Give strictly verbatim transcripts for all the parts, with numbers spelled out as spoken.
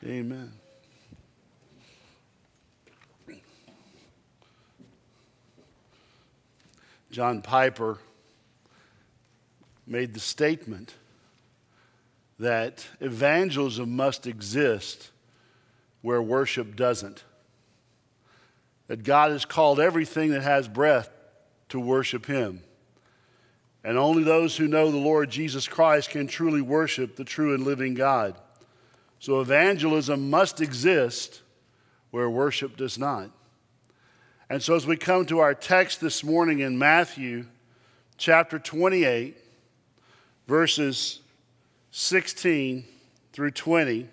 Amen. John Piper made the statement that evangelism must exist where worship doesn't. That God has called everything that has breath to worship Him. And only those who know the Lord Jesus Christ can truly worship the true and living God. So evangelism must exist where worship does not. And so as we come to our text this morning in Matthew chapter twenty-eight, verses sixteen through twenty,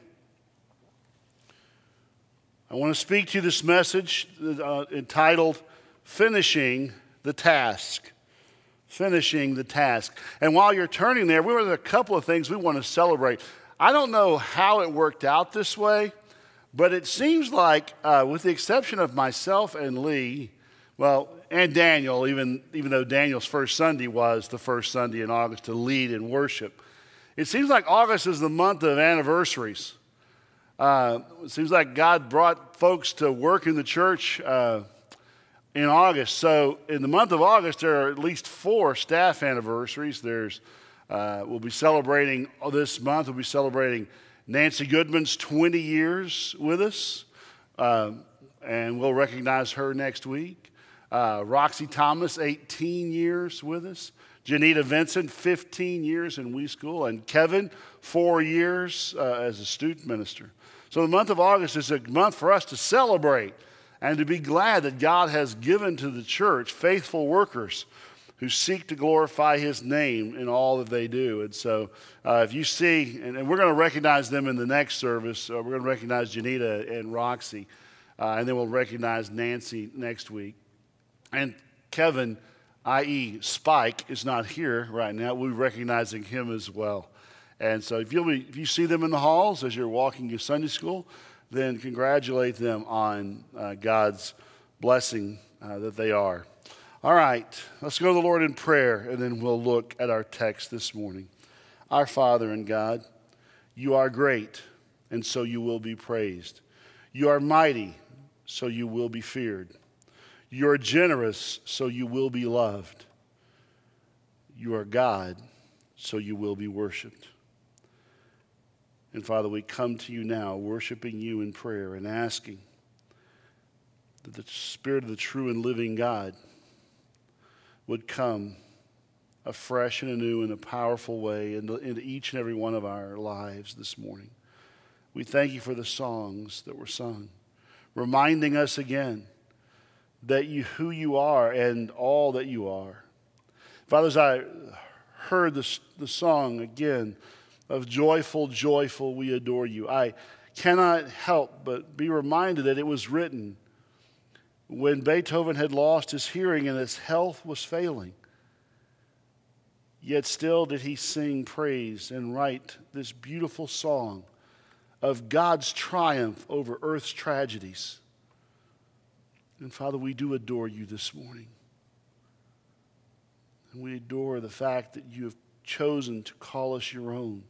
I want to speak to you this message uh, entitled, Finishing the Task. Finishing the Task. And while you're turning there, we have a couple of things we want to celebrate. I don't know how it worked out this way, but it seems like, uh, with the exception of myself and Lee, well, and Daniel, even, even though Daniel's first Sunday was the first Sunday in August to lead in worship, it seems like August is the month of anniversaries. Uh, it seems like God brought folks to work in the church uh, in August. So in the month of August, there are at least four staff anniversaries. There's, uh, we'll be celebrating this month, we'll be celebrating Nancy Goodman's twenty years with us, uh, and we'll recognize her next week. Uh, Roxy Thomas, eighteen years with us. Janita Vincent, fifteen years in We School. And Kevin, four years uh, as a student minister. So the month of August is a month for us to celebrate and to be glad that God has given to the church faithful workers who seek to glorify His name in all that they do. And so uh, if you see, and, and we're going to recognize them in the next service. Uh, we're going to recognize Janita and Roxy, uh, and then we'll recognize Nancy next week. And Kevin, that is. Spike, is not here right now. We're recognizing him as well. And so if, you'll be, if you see them in the halls as you're walking to Sunday school, then congratulate them on uh, God's blessing uh, that they are. All right, let's go to the Lord in prayer, and then we'll look at our text this morning. Our Father and God, you are great, and so you will be praised. You are mighty, so you will be feared. You are generous, so you will be loved. You are God, so you will be worshiped. And Father, we come to you now, worshiping you in prayer and asking that the Spirit of the true and living God would come afresh and anew in a powerful way into, into each and every one of our lives this morning. We thank you for the songs that were sung, reminding us again that you, who you are and all that you are. Father, as I heard the, the song again of joyful, joyful, we adore you, I cannot help but be reminded that it was written when Beethoven had lost his hearing and his health was failing. Yet still did he sing praise and write this beautiful song of God's triumph over earth's tragedies. And Father, we do adore you this morning. And we adore the fact that you have chosen to call us your own.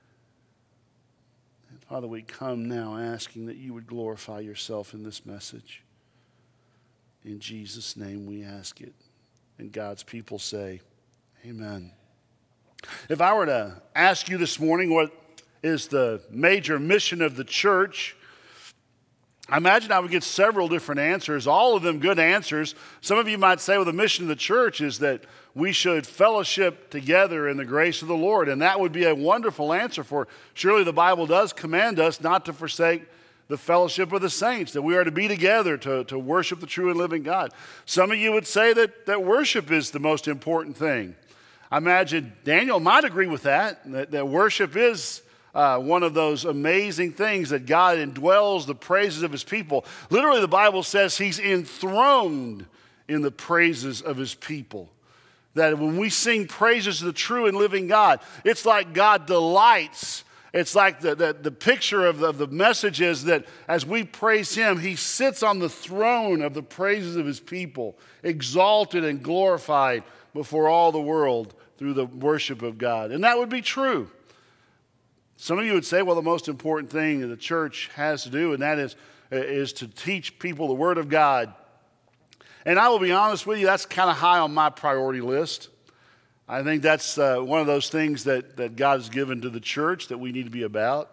And Father, we come now asking that you would glorify yourself in this message. In Jesus' name we ask it. And God's people say, amen. If I were to ask you this morning what is the major mission of the church, I imagine I would get several different answers, all of them good answers. Some of you might say, well, the mission of the church is that we should fellowship together in the grace of the Lord. And that would be a wonderful answer, for surely the Bible does command us not to forsake the fellowship of the saints, that we are to be together to, to worship the true and living God. Some of you would say that, that worship is the most important thing. I imagine Daniel might agree with that, that, that worship is uh, one of those amazing things that God indwells the praises of his people. Literally, the Bible says he's enthroned in the praises of his people. That when we sing praises to the true and living God, it's like God delights. It's like the, the, the picture of the, of the message is that as we praise him, he sits on the throne of the praises of his people, exalted and glorified before all the world through the worship of God. And that would be true. Some of you would say, well, the most important thing that the church has to do, and that is, is to teach people the Word of God. And I will be honest with you, that's kind of high on my priority list. I think that's uh, one of those things that, that God has given to the church that we need to be about.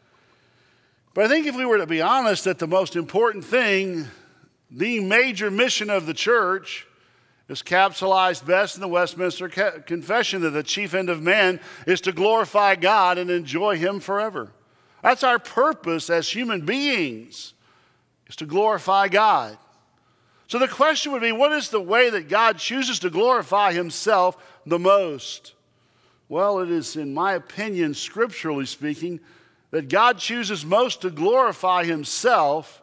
But I think if we were to be honest, that the most important thing, the major mission of the church, is capsulized best in the Westminster Confession, that the chief end of man is to glorify God and enjoy Him forever. That's our purpose as human beings, is to glorify God. So the question would be, what is the way that God chooses to glorify Himself the most? Well, it is, in my opinion, scripturally speaking, that God chooses most to glorify Himself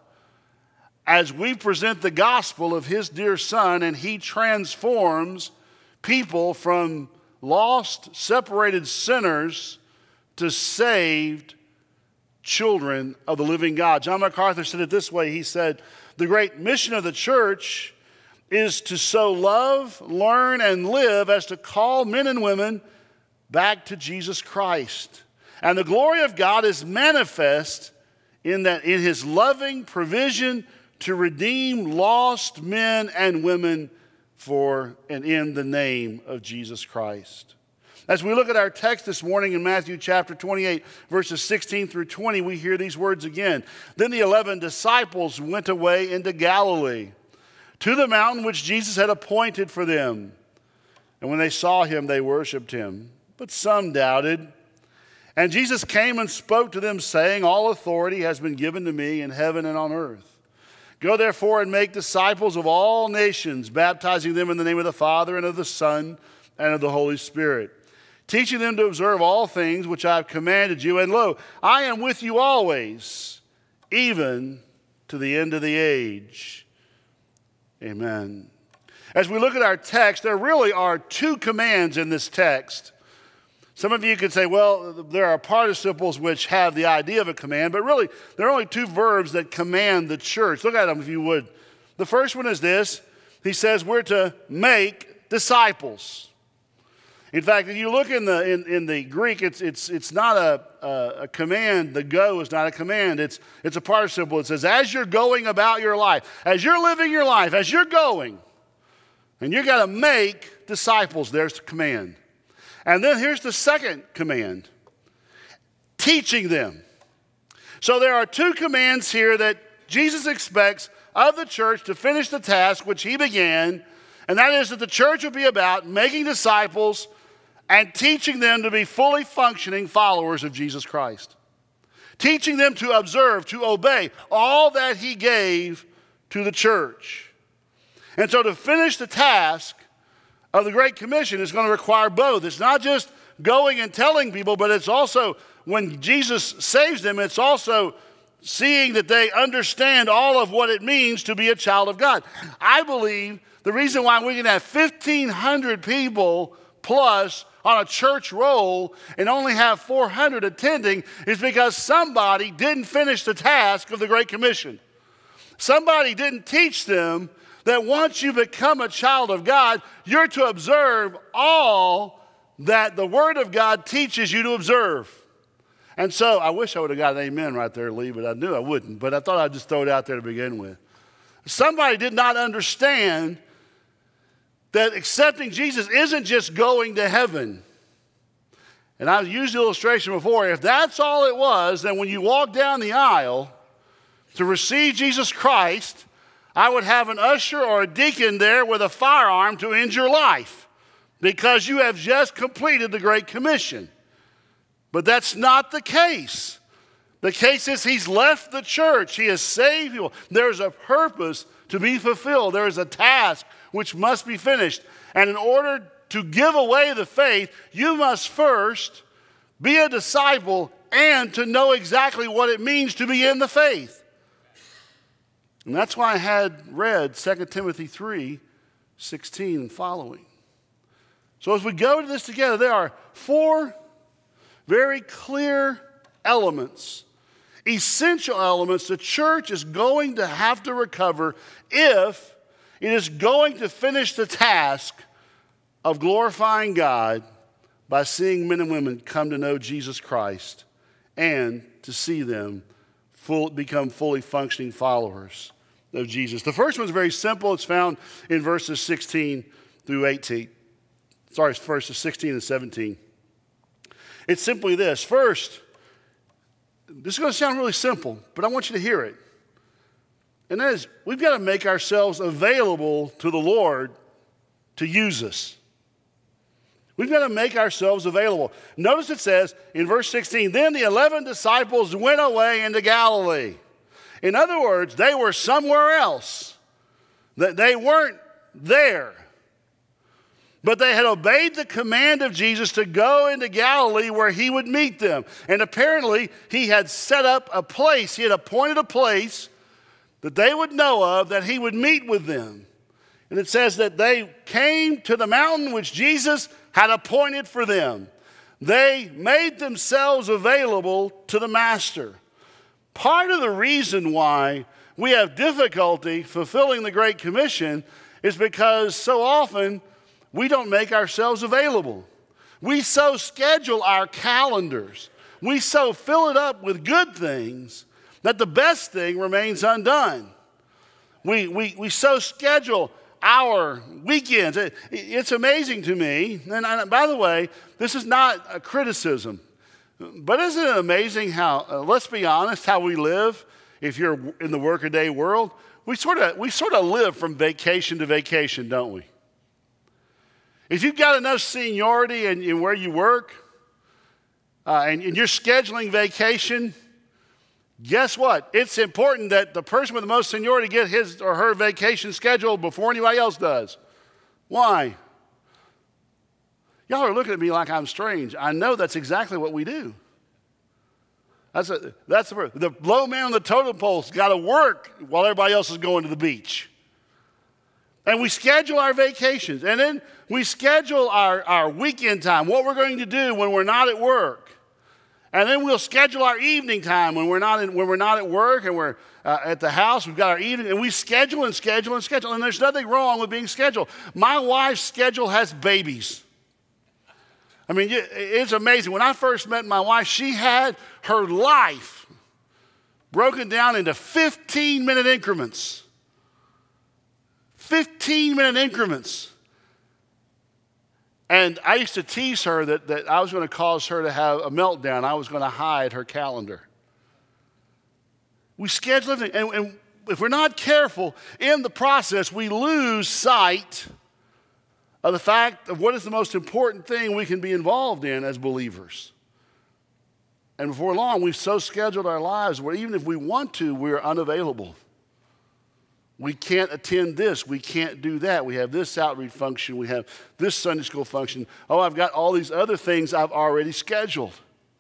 as we present the gospel of His dear Son, and He transforms people from lost, separated sinners to saved children of the living God. John MacArthur said it this way. He said, the great mission of the church is to so love, learn, and live as to call men and women back to Jesus Christ. And the glory of God is manifest in that in His loving provision to redeem lost men and women for and in the name of Jesus Christ. As we look at our text this morning in Matthew chapter twenty-eight, verses sixteen through twenty, we hear these words again. Then the eleven disciples went away into Galilee, to the mountain which Jesus had appointed for them. And when they saw Him, they worshiped Him, but some doubted. And Jesus came and spoke to them, saying, all authority has been given to me in heaven and on earth. Go therefore and make disciples of all nations, baptizing them in the name of the Father and of the Son and of the Holy Spirit, teaching them to observe all things which I have commanded you. And lo, I am with you always, even to the end of the age. Amen. As we look at our text, there really are two commands in this text. Some of you could say, well, there are participles which have the idea of a command, but really there are only two verbs that command the church. Look at them if you would. The first one is this. He says we're to make disciples. In fact, if you look in the in, in the Greek, it's it's it's not a, a, a command. The go is not a command. It's it's a participle. It says, as you're going about your life, as you're living your life, as you're going, and you got to make disciples. There's the command. And then here's the second command, teaching them. So there are two commands here that Jesus expects of the church to finish the task which He began, and that is that the church will be about making disciples and teaching them to be fully functioning followers of Jesus Christ. Teaching them to observe, to obey all that He gave to the church. And so to finish the task of the Great Commission is going to require both. It's not just going and telling people, but it's also, when Jesus saves them, it's also seeing that they understand all of what it means to be a child of God. I believe the reason why we can have fifteen hundred people plus on a church roll and only have four hundred attending is because somebody didn't finish the task of the Great Commission. Somebody didn't teach them that once you become a child of God, you're to observe all that the Word of God teaches you to observe. And so I wish I would have got an amen right there, Lee, but I knew I wouldn't. But I thought I'd just throw it out there to begin with. Somebody did not understand that accepting Jesus isn't just going to heaven. And I've used the illustration before. If that's all it was, then when you walk down the aisle to receive Jesus Christ, I would have an usher or a deacon there with a firearm to end your life because you have just completed the Great Commission. But that's not the case. The case is He's left the church. He has saved people. There's a purpose to be fulfilled. There is a task which must be finished. And in order to give away the faith, you must first be a disciple and to know exactly what it means to be in the faith. And that's why I had read Second Timothy three, sixteen and following. So as we go to this together, there are four very clear elements, essential elements the church is going to have to recover if it is going to finish the task of glorifying God by seeing men and women come to know Jesus Christ and to see them full, become fully functioning followers of Jesus. The first one's very simple. It's found in verses sixteen through eighteen. Sorry, it's verses sixteen and seventeen. It's simply this. First, this is going to sound really simple, but I want you to hear it. And that is, we've got to make ourselves available to the Lord to use us. We've got to make ourselves available. Notice it says in verse sixteen, then the eleven disciples went away into Galilee. In other words, they were somewhere else. They weren't there. But they had obeyed the command of Jesus to go into Galilee where he would meet them. And apparently, he had set up a place, he had appointed a place that they would know of, that he would meet with them. And it says that they came to the mountain which Jesus had appointed for them. They made themselves available to the Master. Part of the reason why we have difficulty fulfilling the Great Commission is because so often we don't make ourselves available. We so schedule our calendars, we so fill it up with good things that the best thing remains undone. We, we, we so schedule our weekends. It, it's amazing to me, and I, by the way, this is not a criticism, but isn't it amazing how, uh, let's be honest, how we live if you're in the workaday world? We sort of we sort of live from vacation to vacation, don't we? If you've got enough seniority in, in where you work, uh, and, and you're scheduling vacation, guess what? It's important that the person with the most seniority get his or her vacation scheduled before anybody else does. Why? Y'all are looking at me like I'm strange. I know that's exactly what we do. That's a, that's the, the low man on the totem pole's got to work while everybody else is going to the beach. And we schedule our vacations. And then we schedule our, our weekend time, what we're going to do when we're not at work. And then we'll schedule our evening time when we're not in, when we're not at work and we're uh, at the house. We've got our evening, and we schedule and schedule and schedule. And there's nothing wrong with being scheduled. My wife's schedule has babies. I mean, it's amazing. When I first met my wife, she had her life broken down into fifteen-minute increments. fifteen-minute increments. And I used to tease her that, that I was going to cause her to have a meltdown. I was going to hide her calendar. We schedule everything. And, and if we're not careful in the process, we lose sight of the fact of what is the most important thing we can be involved in as believers. And before long, we've so scheduled our lives where even if we want to, we're unavailable. We can't attend this. We can't do that. We have this outreach function. We have this Sunday school function. Oh, I've got all these other things I've already scheduled.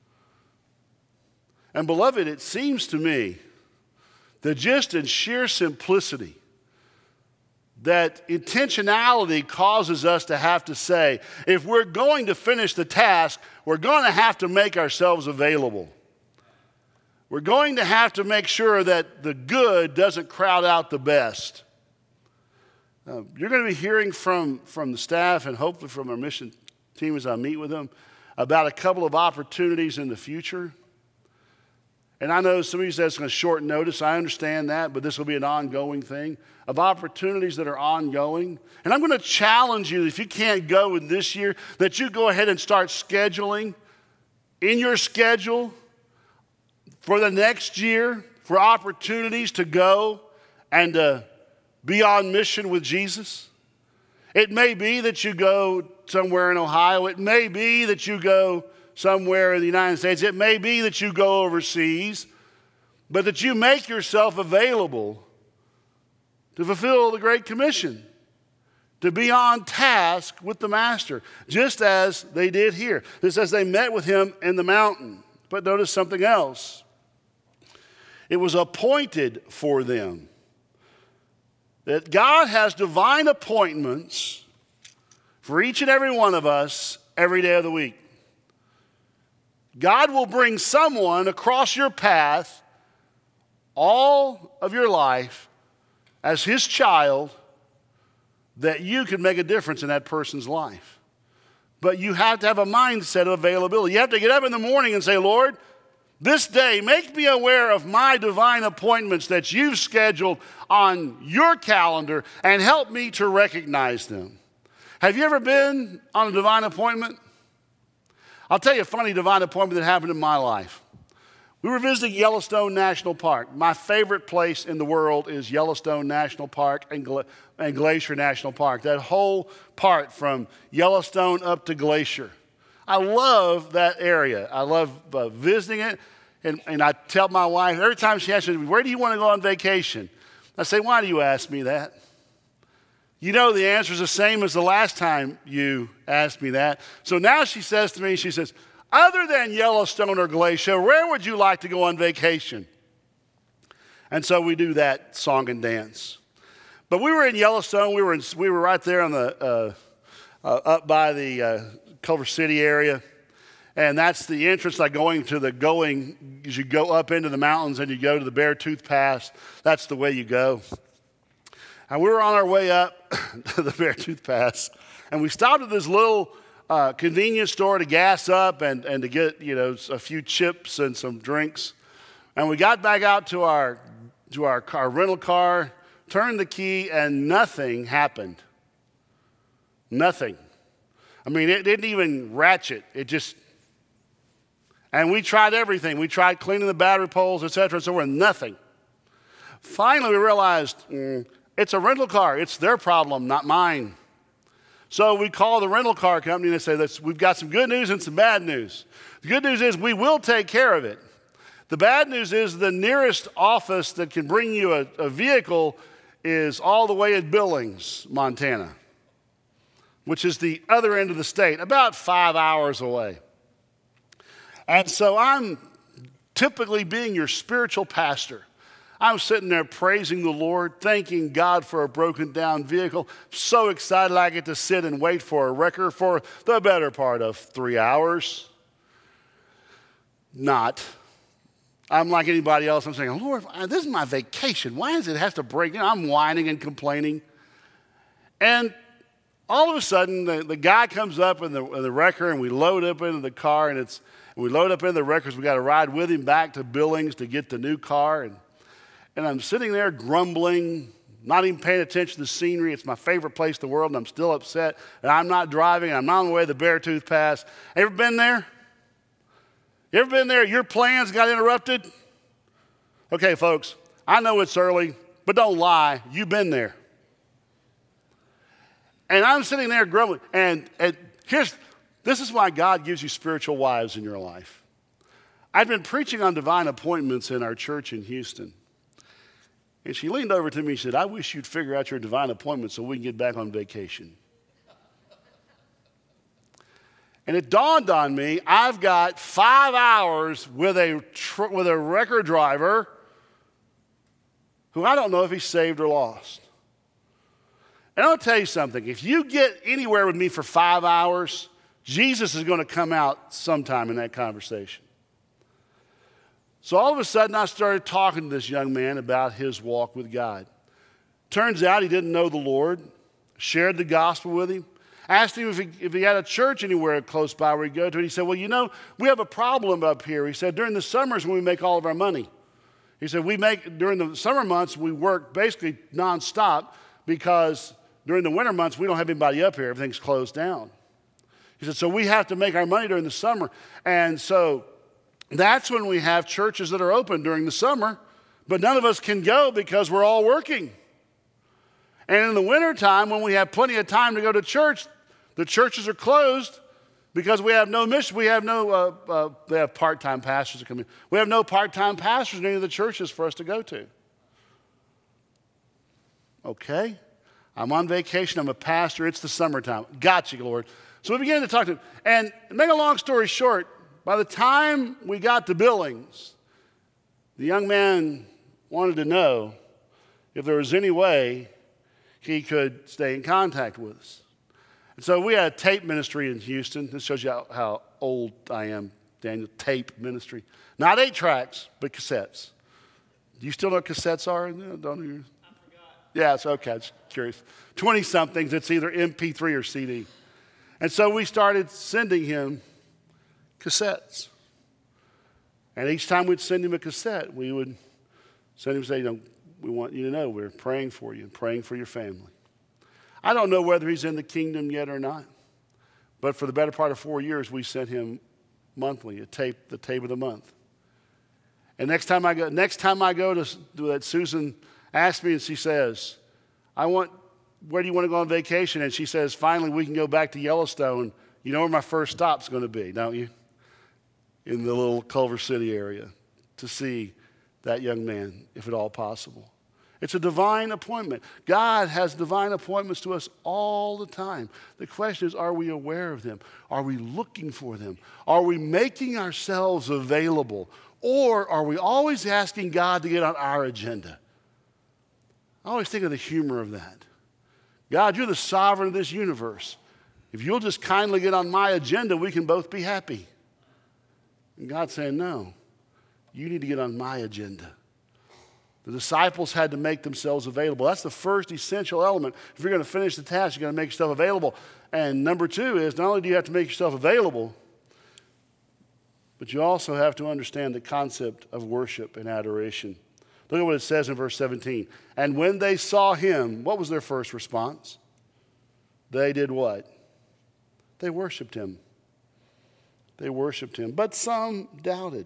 And beloved, it seems to me that just in sheer simplicity, that intentionality causes us to have to say, if we're going to finish the task, we're going to have to make ourselves available. We're going to have to make sure that the good doesn't crowd out the best. Uh, you're going to be hearing from, from the staff and hopefully from our mission team as I meet with them about a couple of opportunities in the future. And I know some of you said it's going to short notice. I understand that, but this will be an ongoing thing of opportunities that are ongoing. And I'm going to challenge you, if you can't go in this year, that you go ahead and start scheduling in your schedule for the next year, for opportunities to go and uh, be on mission with Jesus. It may be that you go somewhere in Ohio. It may be that you go somewhere in the United States. It may be that you go overseas, but that you make yourself available to fulfill the Great Commission, to be on task with the Master, just as they did here. It says they met with him in the mountain. But notice something else. It was appointed for them. That God has divine appointments for each and every one of us every day of the week. God will bring someone across your path all of your life as his child that you can make a difference in that person's life. But you have to have a mindset of availability. You have to get up in the morning and say, Lord, This day, make me aware of my divine appointments that you've scheduled on your calendar and help me to recognize them. Have you ever been on a divine appointment? I'll tell you a funny divine appointment that happened in my life. We were visiting Yellowstone National Park. My favorite place in the world is Yellowstone National Park and, Gla- and Glacier National Park. That whole part from Yellowstone up to Glacier. I love that area. I love uh, visiting it. And, and I tell my wife, every time she asks me, where do you want to go on vacation? I say, why do you ask me that? You know the answer is the same as the last time you asked me that. So now she says to me, she says, other than Yellowstone or Glacier, where would you like to go on vacation? And so we do that song and dance. But we were in Yellowstone. We were in, we were right there on the uh, uh, up by the uh, Culver City area. And that's the entrance, like going to the going, as you go up into the mountains and you go to the Beartooth Pass. That's the way you go. And we were on our way up to the Beartooth Pass. And we stopped at this little uh, convenience store to gas up and, and to get, you know, a few chips and some drinks. And we got back out to our, to our car, rental car, turned the key, and nothing happened. Nothing. I mean, it didn't even ratchet. It just... And we tried everything. We tried cleaning the battery poles, et cetera, and so forth, nothing. Finally, we realized mm, it's a rental car. It's their problem, not mine. So we called the rental car company and they say, we've got some good news and some bad news. The good news is we will take care of it. The bad news is the nearest office that can bring you a, a vehicle is all the way in Billings, Montana, which is the other end of the state, about five hours away. And so I'm typically being your spiritual pastor. I'm sitting there praising the Lord, thanking God for a broken down vehicle. So excited I get to sit and wait for a wrecker for the better part of three hours. Not. I'm like anybody else. I'm saying, Lord, this is my vacation. Why does it have to break down? I'm whining and complaining. And all of a sudden, the, the guy comes up in the, in the wrecker, and we load up into the car, and it's we load up into the wreckers. We got to ride with him back to Billings to get the new car. And, and I'm sitting there grumbling, not even paying attention to the scenery. It's my favorite place in the world, and I'm still upset. And I'm not driving, and I'm not on the way to the Beartooth Pass. Ever been there? You ever been there? Your plans got interrupted? Okay, folks, I know it's early, but don't lie. You've been there. And I'm sitting there grumbling. And, and here's, this is why God gives you spiritual wives in your life. I'd been preaching on divine appointments in our church in Houston. And she leaned over to me and said, I wish you'd figure out your divine appointment so we can get back on vacation. And it dawned on me, I've got five hours with a, tr- with a wrecker driver who I don't know if he's saved or lost. And I'll tell you something. If you get anywhere with me for five hours, Jesus is going to come out sometime in that conversation. So all of a sudden, I started talking to this young man about his walk with God. Turns out he didn't know the Lord. Shared the gospel with him. Asked him if he, if he had a church anywhere close by where he'd go to. And he said, well, you know, we have a problem up here. He said, during the summers when we make all of our money. He said, we make, during the summer months, we work basically nonstop because during the winter months, we don't have anybody up here. Everything's closed down. He said, so we have to make our money during the summer. And so that's when we have churches that are open during the summer, but none of us can go because we're all working. And in the wintertime, when we have plenty of time to go to church, the churches are closed because we have no mission. We have no, uh, uh, they have part-time pastors that come in. We have no part-time pastors in any of the churches for us to go to. Okay. I'm on vacation. I'm a pastor. It's the summertime. Got you, Lord. So we began to talk to him. And make a long story short, by the time we got to Billings, the young man wanted to know if there was any way he could stay in contact with us. And so we had a tape ministry in Houston. This shows you how, how old I am, Daniel. Tape ministry. Not eight tracks, but cassettes. Do you still know what cassettes are? Don't you? Yeah, it's okay. I'm just curious. twenty-somethings, it's either M P three or C D. And so we started sending him cassettes. And each time we'd send him a cassette, we would send him say, you know, we want you to know we're praying for you and praying for your family. I don't know whether he's in the kingdom yet or not, but for the better part of four years, we sent him monthly a tape, the tape of the month. And next time I go, next time I go to, to that, Susan asks me and she says, I want, where do you want to go on vacation? And she says, finally, we can go back to Yellowstone. You know where my first stop's going to be, don't you? In the little Culver City area to see that young man, if at all possible. It's a divine appointment. God has divine appointments to us all the time. The question is, are we aware of them? Are we looking for them? Are we making ourselves available? Or are we always asking God to get on our agenda? I always think of the humor of that. God, you're the sovereign of this universe. If you'll just kindly get on my agenda, we can both be happy. And God's saying, no, you need to get on my agenda. The disciples had to make themselves available. That's the first essential element. If you're going to finish the task, you're going to make yourself available. And number two is, not only do you have to make yourself available, but you also have to understand the concept of worship and adoration. Look at what it says in verse seventeen. And when they saw him, what was their first response? They did what? They worshiped him. They worshiped him. But some doubted.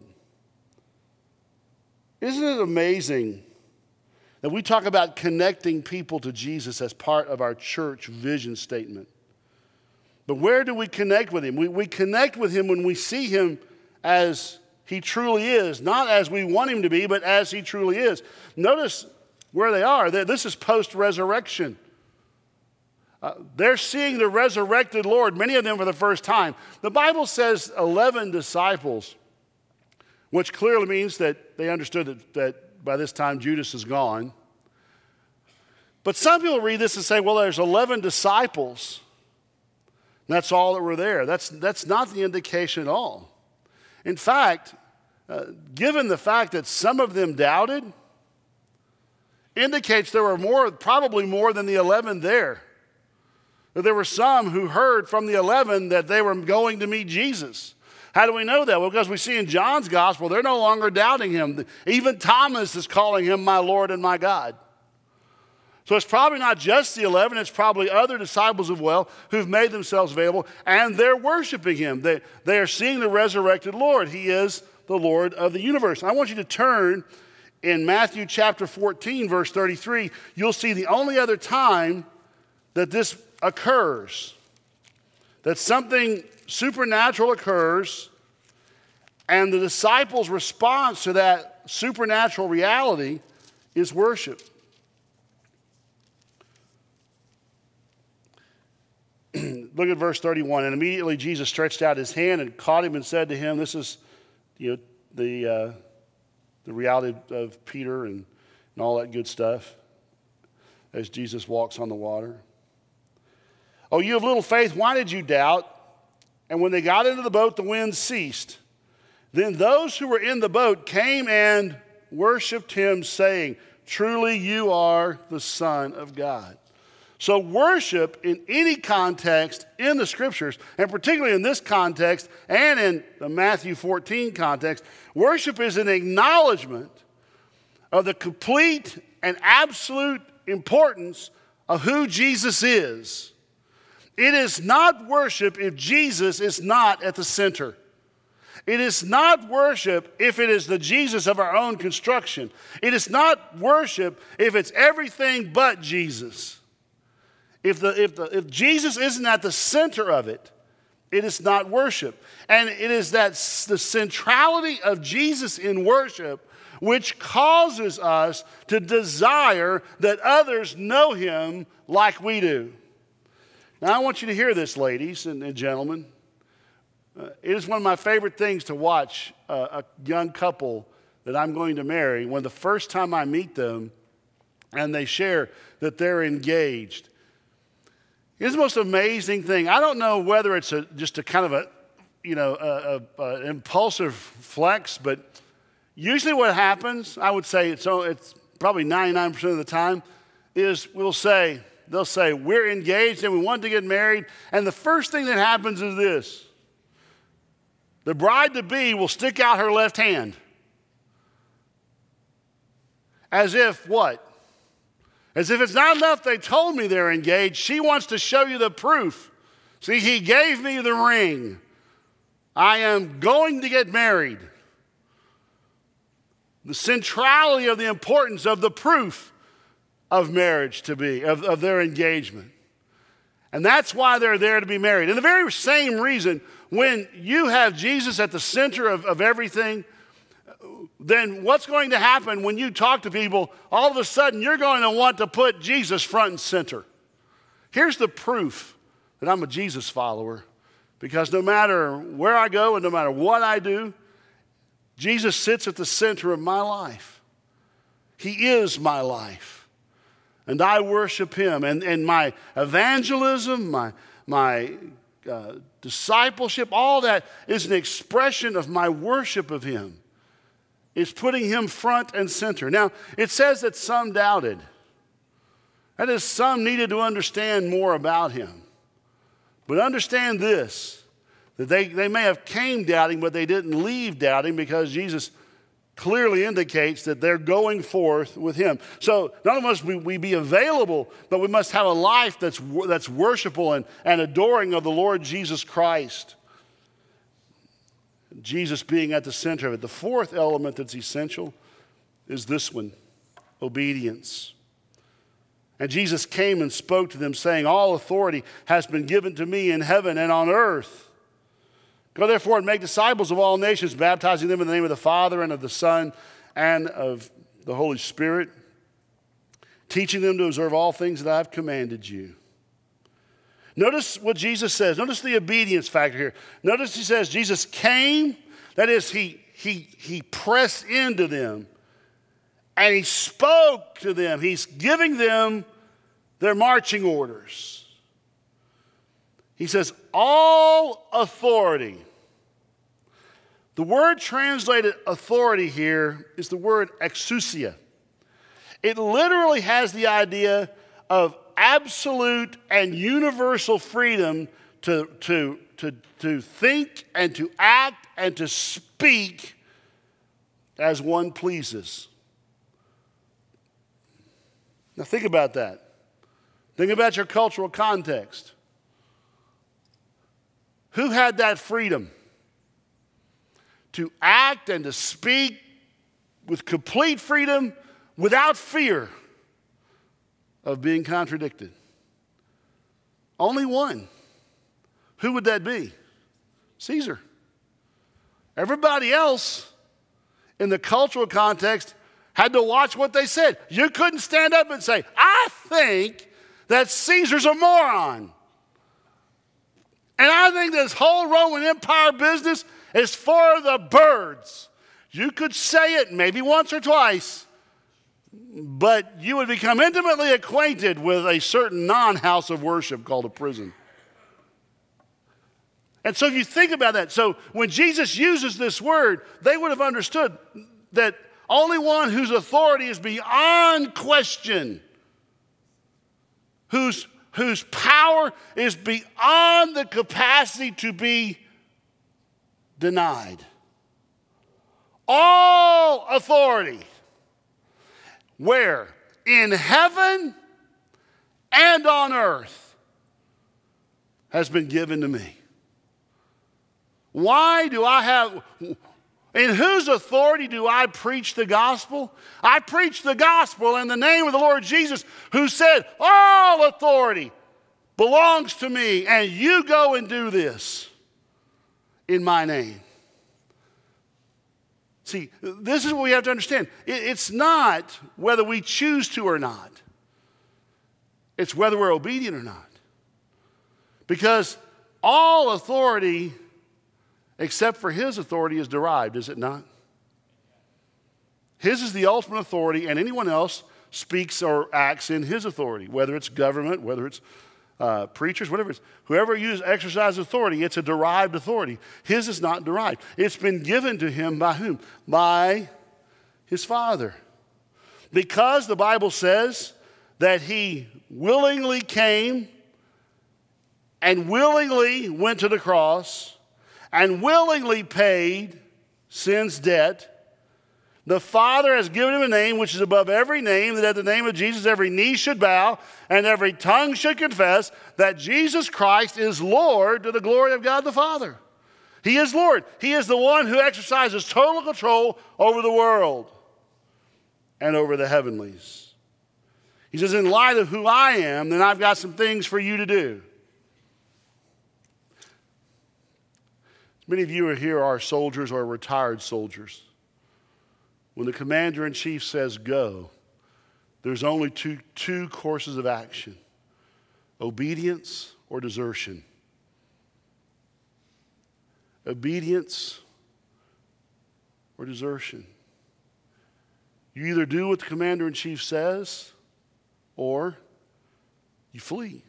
Isn't it amazing that we talk about connecting people to Jesus as part of our church vision statement? But where do we connect with him? We, we connect with him when we see him as he truly is, not as we want him to be, but as he truly is. Notice where they are. This is post-resurrection. Uh, they're seeing the resurrected Lord, many of them for the first time. The Bible says eleven disciples, which clearly means that they understood that, that by this time Judas is gone. But some people read this and say, well, there's eleven disciples. And that's all that were there. That's, that's not the indication at all. In fact, uh, given the fact that some of them doubted, indicates there were more, probably more than the eleven there. That there were some who heard from the eleven that they were going to meet Jesus. How do we know that? Well, because we see in John's gospel, they're no longer doubting him. Even Thomas is calling him my Lord and my God. So it's probably not just the eleven, it's probably other disciples as well who've made themselves available, and they're worshiping him. They, they are seeing the resurrected Lord. He is the Lord of the universe. I want you to turn in Matthew chapter fourteen, verse thirty-three. You'll see the only other time that this occurs, that something supernatural occurs, and the disciples' response to that supernatural reality is worship. Look at verse thirty-one. And immediately Jesus stretched out his hand and caught him and said to him, this is, you know, the, uh, the reality of Peter and, and all that good stuff as Jesus walks on the water. Oh, you have little faith, why did you doubt? And when they got into the boat, the wind ceased. Then those who were in the boat came and worshiped him, saying, truly you are the Son of God. So worship in any context in the scriptures, and particularly in this context and in the Matthew fourteen context, worship is an acknowledgement of the complete and absolute importance of who Jesus is. It is not worship if Jesus is not at the center. It is not worship if it is the Jesus of our own construction. It is not worship if it's everything but Jesus. If, the, if, the, if Jesus isn't at the center of it, it is not worship. And it is that the centrality of Jesus in worship which causes us to desire that others know him like we do. Now, I want you to hear this, ladies and, and gentlemen. Uh, it is one of my favorite things to watch uh, a young couple that I'm going to marry when the first time I meet them and they share that they're engaged. It's the most amazing thing. I don't know whether it's a, just a kind of a, you know, a, a, a impulsive flex, but usually what happens, I would say it's, it's probably ninety-nine percent of the time, is we'll say, they'll say, we're engaged and we want to get married, and the first thing that happens is this. the bride-to-be will stick out her left hand. As if what? As if it's not enough they told me they're engaged. She wants to show you the proof. See, he gave me the ring. I am going to get married. The centrality of the importance of the proof of marriage to be, of, of their engagement. And that's why they're there to be married. And the very same reason, when you have Jesus at the center of, of everything, then what's going to happen when you talk to people, all of a sudden you're going to want to put Jesus front and center. Here's the proof that I'm a Jesus follower, because no matter where I go and no matter what I do, Jesus sits at the center of my life. He is my life. And I worship him. And, and my evangelism, my, my uh, discipleship, all that is an expression of my worship of him. It's putting him front and center. Now, it says that some doubted. That is, some needed to understand more about him. But understand this, that they, they may have came doubting, but they didn't leave doubting, because Jesus clearly indicates that they're going forth with him. So not only must we, we be available, but we must have a life that's, that's worshipful and, and adoring of the Lord Jesus Christ. Jesus being at the center of it. The fourth element that's essential is this one, obedience. And Jesus came and spoke to them, saying, all authority has been given to me in heaven and on earth. Go therefore and make disciples of all nations, baptizing them in the name of the Father and of the Son and of the Holy Spirit, teaching them to observe all things that I've commanded you. Notice what Jesus says. Notice the obedience factor here. Notice he says Jesus came, that is, he, he, he pressed into them, and he spoke to them. He's giving them their marching orders. He says, all authority. The word translated authority here is the word exousia. It literally has the idea of absolute and universal freedom to, to, to, to think and to act and to speak as one pleases. Now think about that. Think about your cultural context. Who had that freedom to act and to speak with complete freedom without fear of being contradicted? Only one. Who would that be? Caesar. Everybody else in the cultural context had to watch what they said. You couldn't stand up and say, I think that Caesar's a moron. And I think this whole Roman Empire business is for the birds. You could say it maybe once or twice, but you would become intimately acquainted with a certain non-house of worship called a prison. And so if you think about that, so when Jesus uses this word, they would have understood that only one whose authority is beyond question, whose, whose power is beyond the capacity to be denied. All authority. Where? In heaven and on earth has been given to me. Why do I have, in whose authority do I preach the gospel? I preach the gospel in the name of the Lord Jesus, who said, all authority belongs to me, and you go and do this in my name. See, this is what we have to understand. It's not whether we choose to or not. It's whether we're obedient or not. Because all authority, except for his authority, is derived, is it not? His is the ultimate authority, and anyone else speaks or acts in his authority, whether it's government, whether it's uh, preachers, whatever it is. Whoever uses exercise authority, it's a derived authority. His is not derived. It's been given to him by whom? By his Father. Because the Bible says that he willingly came and willingly went to the cross and willingly paid sin's debt, the Father has given him a name which is above every name, that at the name of Jesus every knee should bow and every tongue should confess that Jesus Christ is Lord to the glory of God the Father. He is Lord. He is the one who exercises total control over the world and over the heavenlies. He says, in light of who I am, then I've got some things for you to do. Many of you are here are soldiers or retired soldiers. When the commander-in-chief says go, there's only two, two courses of action: obedience or desertion. Obedience or desertion. You either do what the commander-in-chief says or you flee.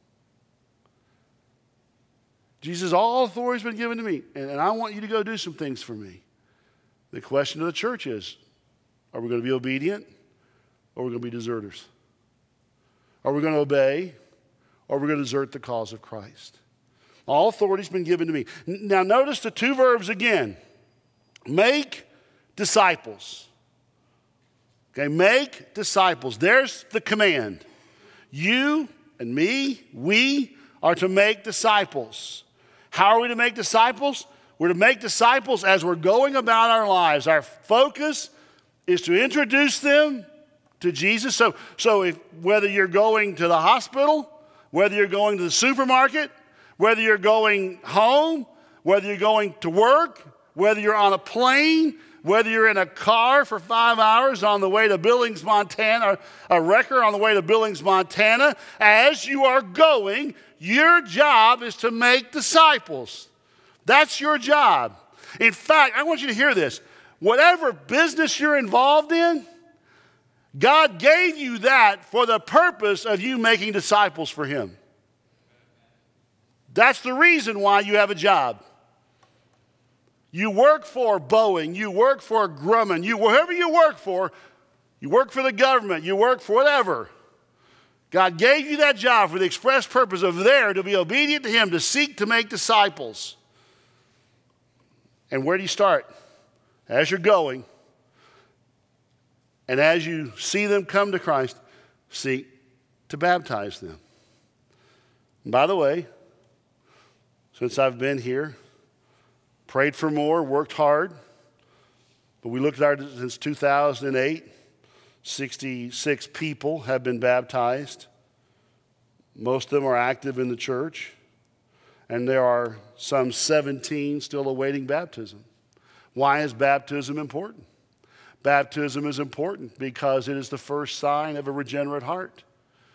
Jesus, all authority has been given to me, and, and I want you to go do some things for me. The question of the church is, are we going to be obedient or are we going to be deserters? Are we going to obey or are we going to desert the cause of Christ? All authority has been given to me. Now notice the two verbs again. Make disciples. Okay, make disciples. There's the command. You and me, we are to make disciples. How are we to make disciples? We're to make disciples as we're going about our lives. Our focus is to introduce them to Jesus. So, so if, whether you're going to the hospital, whether you're going to the supermarket, whether you're going home, whether you're going to work, whether you're on a plane, whether you're in a car for five hours on the way to Billings, Montana, a wrecker on the way to Billings, Montana, as you are going, your job is to make disciples. That's your job. In fact, I want you to hear this. Whatever business you're involved in, God gave you that for the purpose of you making disciples for Him. That's the reason why you have a job. You work for Boeing, you work for Grumman, you wherever you work for, you work for the government, you work for whatever. God gave you that job for the express purpose of there to be obedient to Him, to seek to make disciples. And where do you start? As you're going, and as you see them come to Christ, seek to baptize them. And by the way, since I've been here, prayed for more, worked hard, but we looked at our, since two thousand eight, sixty-six people have been baptized. Most of them are active in the church, and there are some seventeen still awaiting baptism. Why is baptism important? Baptism is important because it is the first sign of a regenerate heart.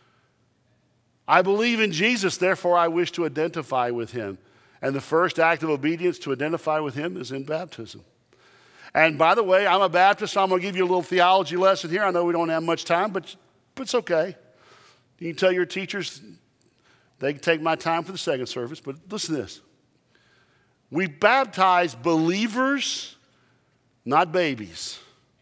I believe in Jesus, therefore I wish to identify with Him. And the first act of obedience to identify with Him is in baptism. And by the way, I'm a Baptist, so I'm going to give you a little theology lesson here. I know we don't have much time, but, but it's okay. You can tell your teachers they can take my time for the second service, but listen to this. We baptize believers, not babies.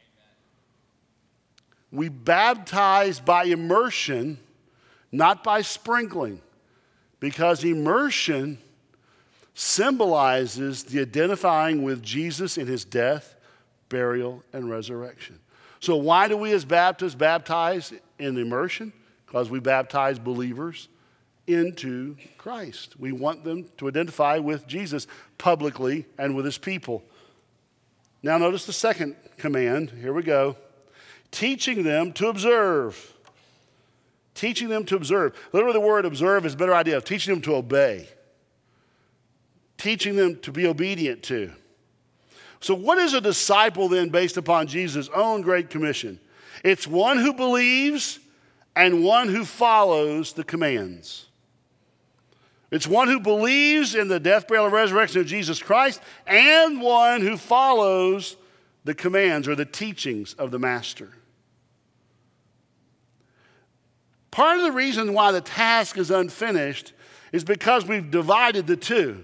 We baptize by immersion, not by sprinkling, because immersion symbolizes the identifying with Jesus in His death, burial, and resurrection. So why do we as Baptists baptize in immersion? Because we baptize believers into Christ. We want them to identify with Jesus publicly and with His people. Now notice the second command. Here we go. Teaching them to observe. Teaching them to observe. Literally the word observe is a better idea of teaching them to obey. Teaching them to be obedient to. So what is a disciple then based upon Jesus' own great commission? It's one who believes and one who follows the commands. It's one who believes in the death, burial, and resurrection of Jesus Christ and one who follows the commands or the teachings of the Master. Part of the reason why the task is unfinished is because we've divided the two.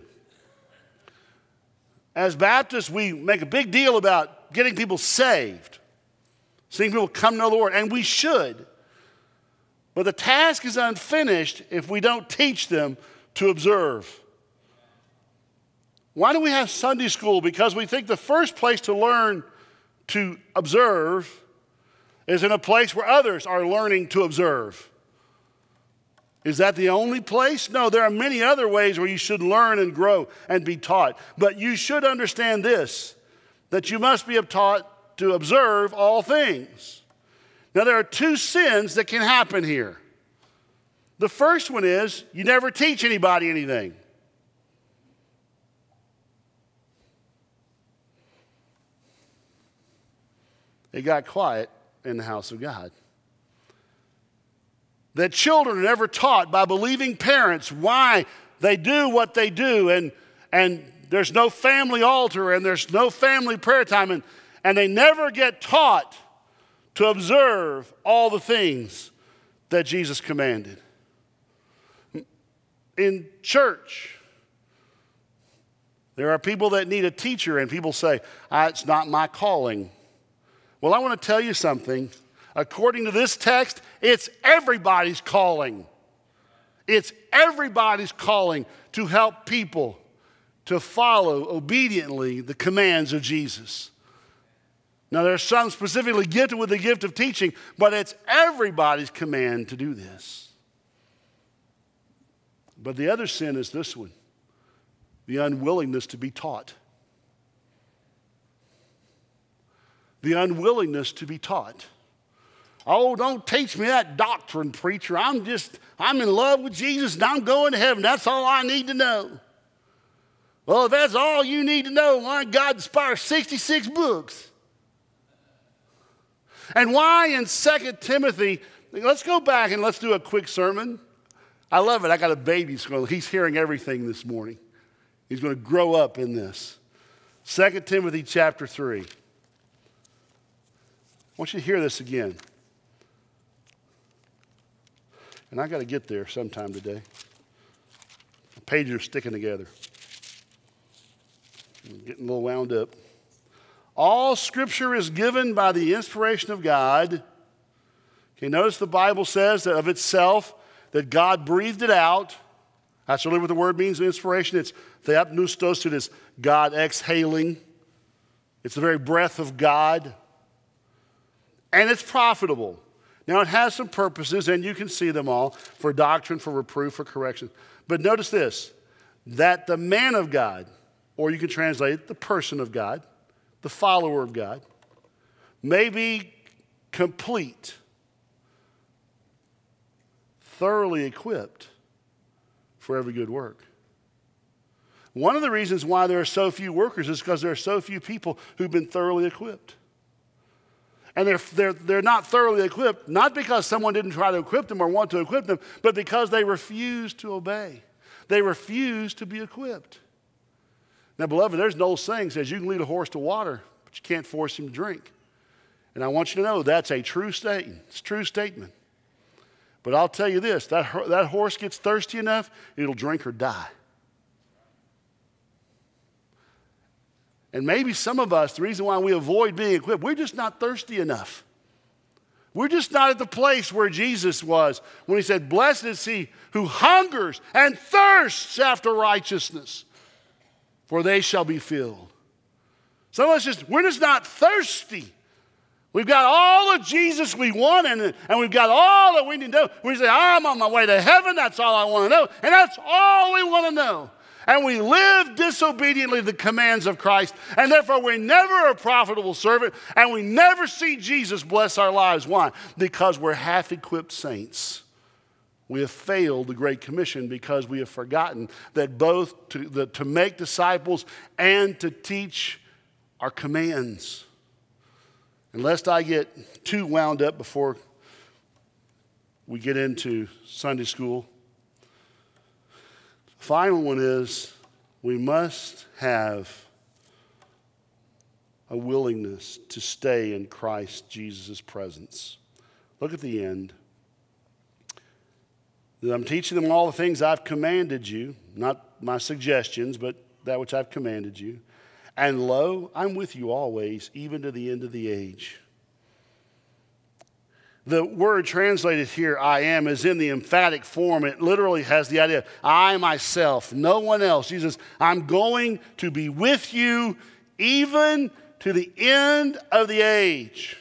As Baptists, we make a big deal about getting people saved, seeing people come to know the Lord, and we should. But the task is unfinished if we don't teach them to observe. Why do we have Sunday school? Because we think the first place to learn to observe is in a place where others are learning to observe. Is that the only place? No, there are many other ways where you should learn and grow and be taught. But you should understand this, that you must be taught to observe all things. Now, there are two sins that can happen here. The first one is you never teach anybody anything. It got quiet in the house of God. That children are never taught by believing parents why they do what they do, and, and there's no family altar, and there's no family prayer time, and, and they never get taught to observe all the things that Jesus commanded. In church, there are people that need a teacher, and people say, ah, it's not my calling. Well, I want to tell you something. According to this text, it's everybody's calling. It's everybody's calling to help people to follow obediently the commands of Jesus. Now, there are some specifically gifted with the gift of teaching, but it's everybody's command to do this. But the other sin is this one, the unwillingness to be taught. The unwillingness to be taught. Oh, don't teach me that doctrine, preacher. I'm just, I'm in love with Jesus and I'm going to heaven. That's all I need to know. Well, if that's all you need to know, why God inspired sixty-six books? And why in Second Timothy, let's go back and let's do a quick sermon. I love it. I got a baby. He's hearing everything this morning. He's going to grow up in this. Second Timothy chapter three. I want you to hear this again. And I got to get there sometime today. The pages are sticking together. I'm getting a little wound up. All Scripture is given by the inspiration of God. Okay, notice the Bible says that of itself that God breathed it out. That's really what the word means, inspiration. It's theopneustos, it is God exhaling. It's the very breath of God. And it's profitable. Now, it has some purposes, and you can see them all, for doctrine, for reproof, for correction. But notice this, that the man of God, or you can translate it, the person of God, the follower of God, may be complete, thoroughly equipped for every good work. One of the reasons why there are so few workers is because there are so few people who've been thoroughly equipped. And they're, they're, they're not thoroughly equipped, not because someone didn't try to equip them or want to equip them, but because they refuse to obey. They refuse to be equipped. Now, beloved, there's an old saying that says you can lead a horse to water, but you can't force him to drink. And I want you to know that's a true statement. It's a true statement. But I'll tell you this, that, that horse gets thirsty enough, it'll drink or die. And maybe some of us, the reason why we avoid being equipped, we're just not thirsty enough. We're just not at the place where Jesus was when he said, blessed is he who hungers and thirsts after righteousness, for they shall be filled. Some of us just, we're just not thirsty. We've got all of Jesus we want, and, and we've got all that we need to know. We say, I'm on my way to heaven, that's all I want to know. And that's all we want to know. And we live disobediently to the commands of Christ, and therefore we're never a profitable servant, and we never see Jesus bless our lives. Why? Because we're half-equipped saints. We have failed the Great Commission because we have forgotten that both to, the, to make disciples and to teach are commands. And lest I get too wound up before we get into Sunday school, the final one is we must have a willingness to stay in Christ Jesus' presence. Look at the end. That I'm teaching them all the things I've commanded you, not my suggestions, but that which I've commanded you. And lo, I'm with you always, even to the end of the age. The word translated here, I am, is in the emphatic form. It literally has the idea, I myself, no one else. Jesus, I'm going to be with you even to the end of the age.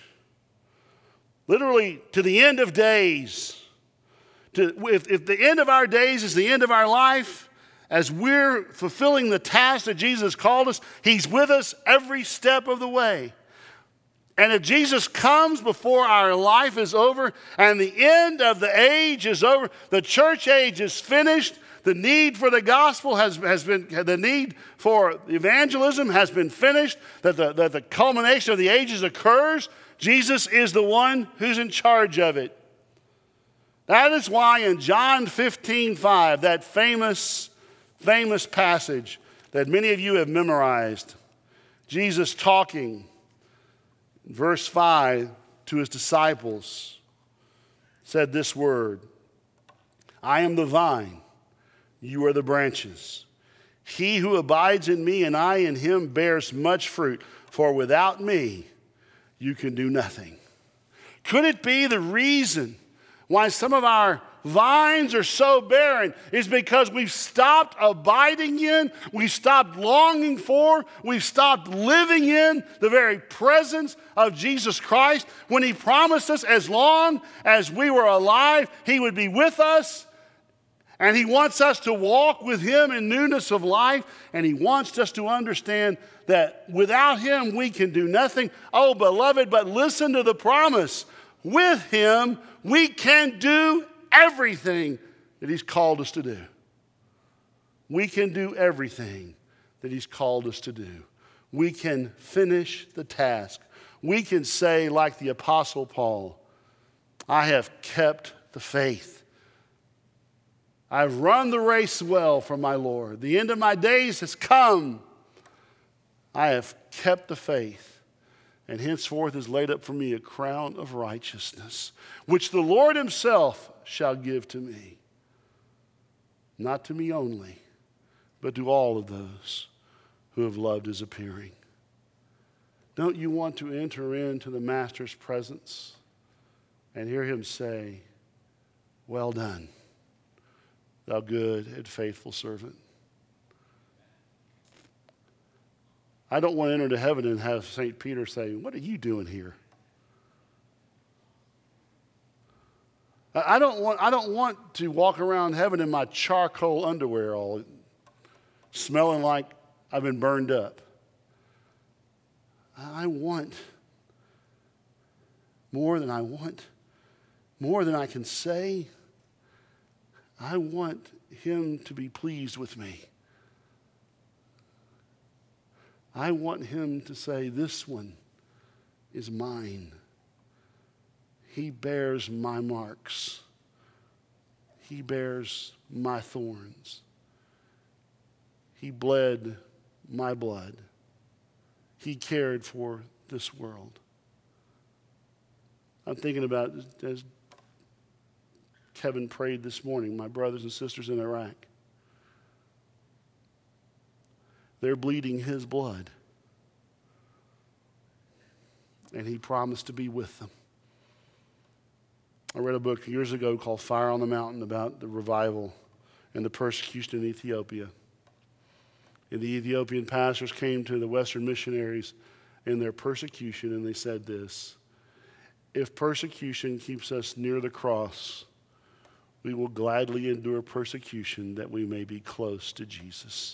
Literally, to the end of days. To, if, if the end of our days is the end of our life, as we're fulfilling the task that Jesus called us, he's with us every step of the way. And if Jesus comes before our life is over and the end of the age is over, the church age is finished, the need for the gospel has, has been, the need for evangelism has been finished, that the, that the culmination of the ages occurs, Jesus is the one who's in charge of it. That is why in John fifteen five, that famous, famous passage that many of you have memorized, Jesus talking, verse five, to his disciples, said this word, I am the vine, you are the branches. He who abides in me and I in him bears much fruit, for without me you can do nothing. Could it be the reason why some of our vines are so barren is because we've stopped abiding in, we've stopped longing for, we've stopped living in the very presence of Jesus Christ when he promised us as long as we were alive, he would be with us. And he wants us to walk with him in newness of life. And he wants us to understand that without him we can do nothing. Oh, beloved, but listen to the promise. With him we can do everything that he's called us to do. We can do everything that he's called us to do. We can finish the task. We can say, like the Apostle Paul, I have kept the faith. I've run the race well for my Lord. The end of my days has come. I have kept the faith, and henceforth is laid up for me a crown of righteousness, which the Lord himself shall give to me. Not to me only, but to all of those who have loved his appearing. Don't you want to enter into the Master's presence and hear him say, well done, thou good and faithful servant? I don't want to enter into heaven and have Saint Peter say, what are you doing here? I don't want, I don't want to walk around heaven in my charcoal underwear all smelling like I've been burned up. I want more than I want, more than I can say. I want him to be pleased with me. I want him to say, this one is mine. He bears my marks. He bears my thorns. He bled my blood. He cared for this world. I'm thinking about, as Kevin prayed this morning, my brothers and sisters in Iraq. They're bleeding his blood. And he promised to be with them. I read a book years ago called Fire on the Mountain about the revival and the persecution in Ethiopia. And the Ethiopian pastors came to the Western missionaries in their persecution, and they said this, if persecution keeps us near the cross, we will gladly endure persecution that we may be close to Jesus.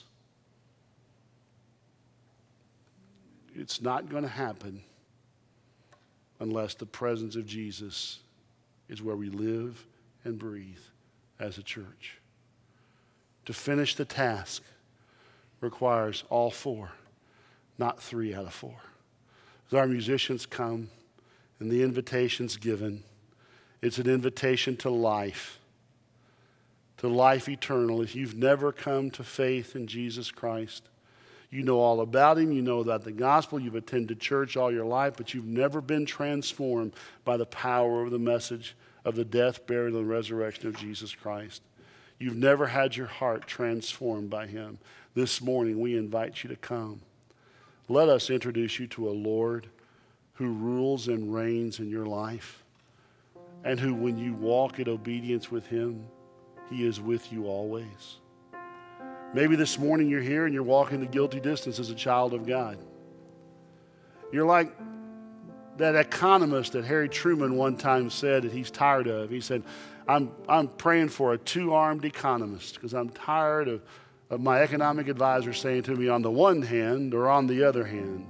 It's not going to happen unless the presence of Jesus is where we live and breathe as a church. To finish the task requires all four, not three out of four. As our musicians come and the invitation's given, it's an invitation to life, to life eternal. If you've never come to faith in Jesus Christ, you know all about him, you know about the gospel, you've attended church all your life, but you've never been transformed by the power of the message of the death, burial, and resurrection of Jesus Christ. You've never had your heart transformed by him. This morning, we invite you to come. Let us introduce you to a Lord who rules and reigns in your life. and who, when you walk in obedience with him, he is with you always. Maybe this morning you're here and you're walking the guilty distance as a child of God. You're like that economist that Harry Truman one time said that he's tired of. He said, I'm, I'm praying for a two-armed economist because I'm tired of, of my economic advisor saying to me on the one hand or on the other hand.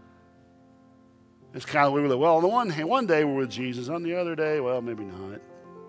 It's kind of we were like, well, on the one hand, one day we're with Jesus. On the other day, well, maybe not.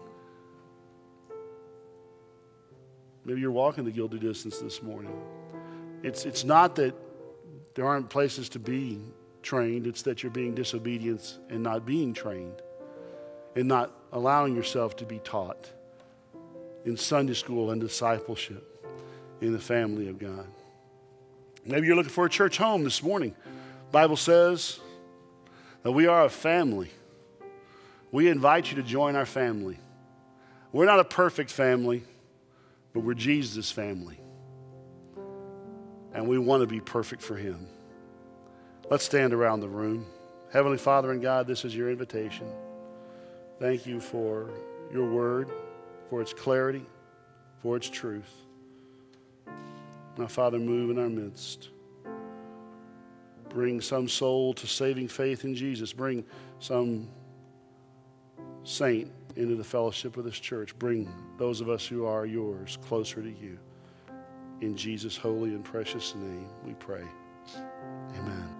Maybe you're walking the guilty distance this morning. It's, it's not that there aren't places to be trained. It's that you're being disobedient and not being trained and not allowing yourself to be taught in Sunday school and discipleship in the family of God. Maybe you're looking for a church home this morning. The Bible says that we are a family. We invite you to join our family. We're not a perfect family, but we're Jesus' family. And we want to be perfect for him. Let's stand around the room. Heavenly Father and God, this is your invitation. Thank you for your word, for its clarity, for its truth. Now, Father, move in our midst. Bring some soul to saving faith in Jesus. Bring some saint into the fellowship of this church. Bring those of us who are yours closer to you. In Jesus' holy and precious name we pray. Amen.